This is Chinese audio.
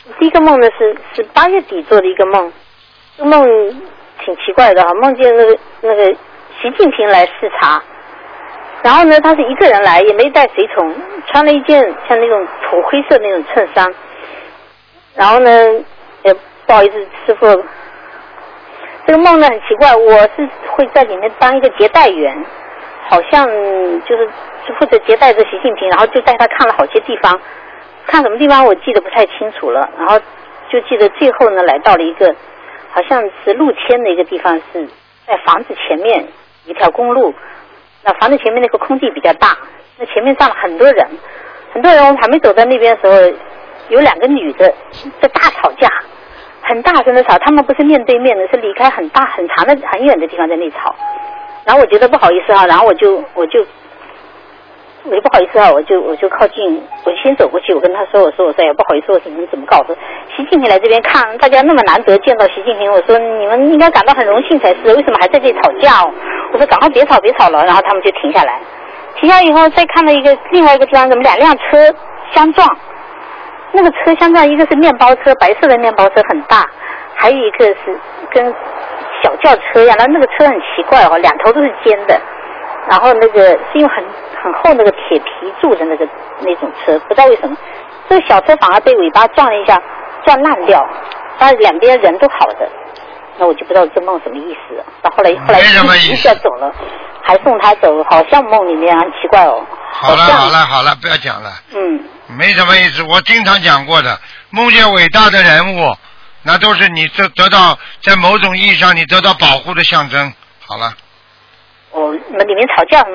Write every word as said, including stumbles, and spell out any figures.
第一个梦呢是是八月底做的一个梦，这个梦挺奇怪的哈，梦见那个那个习近平来视察，然后呢他是一个人来，也没带随从，穿了一件像那种土灰色那种衬衫，然后呢也不好意思师傅，这个梦呢很奇怪，我是会在里面当一个接待员，好像就是就负责接待着习近平，然后就带他看了好些地方。看什么地方我记得不太清楚了，然后就记得最后呢来到了一个好像是露天的一个地方，是在房子前面一条公路，那房子前面那个空地比较大，那前面站了很多人，很多人我们还没走到那边的时候，有两个女的在大吵架，很大声的吵，他们不是面对面的，是离开很大很长的很远的地方在那吵，然后我觉得不好意思啊，然后我就我就我就不好意思啊，我就我就靠近，我就先走过去，我跟他说，我说我说哎不好意思，我说你们怎么搞的？习近平来这边看，大家那么难得见到习近平，我说你们应该感到很荣幸才是，为什么还在这里吵架哦？我说赶快别吵别吵了，然后他们就停下来，停下以后再看到一个另外一个地方，怎么两辆车相撞？那个车相撞，一个是面包车，白色的面包车很大，还有一个是跟小轿车一样，那那个车很奇怪哦，两头都是尖的。然后那个是用很很厚那个铁皮做的那个那种车，不知道为什么，这个小车反而被尾巴撞了一下，撞烂掉，但是两边人都好的，那我就不知道这梦什么意思了。到后来后来一下走了，还送他走，好像梦里面很奇怪哦。 好了好了好了，不要讲了。 嗯。 没什么意思，我经常讲过的，梦见伟大的人物，那都是你得得到在某种意义上你得到保护的象征。好了。 哦，你们里面吵架。